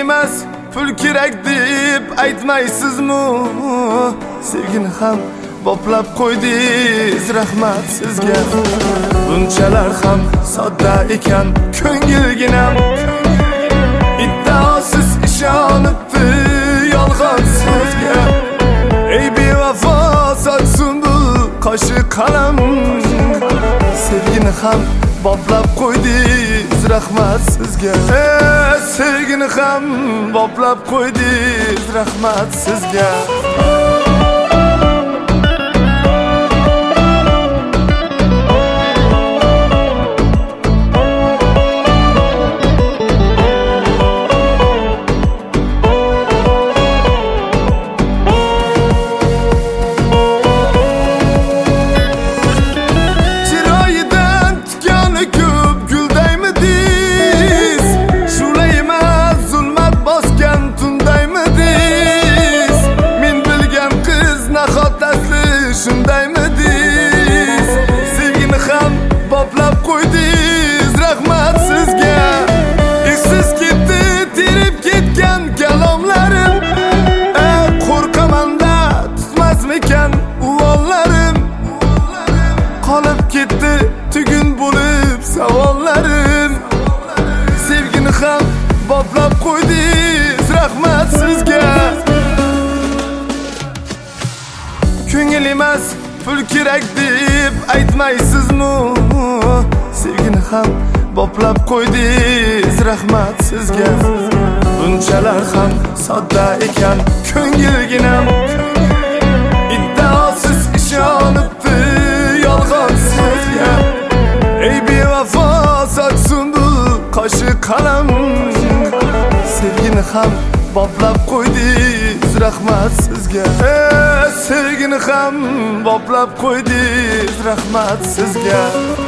emas pul kerak deb aytmaysizmi? Sevgini ham boplab qo'ydingiz, rahmat sizga. Bunchalar ham sodda ekan ko'ngilginam, iddaosiz ishonibdi yolg'on so'zga. Ey bevafo sochsun bu qoshi qalam, sevgini ham boplab qo'ydingiz, rahmat sizga. Sevgini ham boplab qo'ydingiz, rahmat sizga. Shundaymidiz, sevgini ham boplab qo'ydingiz, rahmat sizga. Esiz ketdi terib ketgan kalomlarim, qo'rqamanda tutmasmikan uvollarim. Qolib ketdi tugun bo'lib savollarim, sevgini ham boplab qo'ydingiz, rahmat sizga. Ko'ngil emas pul kerak deb aytmaysizmi? Sevgini ham boplab qo'ydingiz, rahmat sizga. Bunchalar ham sodda ekan ko'ngilginam, iddaosiz ishonibdi yolg'on so'zga. Ey bevafo sochsun bu qoshi qalam, sevgini ham boplab qo'ydingiz, rahmat sizga. Sevgini ham boplab qo'ydingiz, rahmat sizga.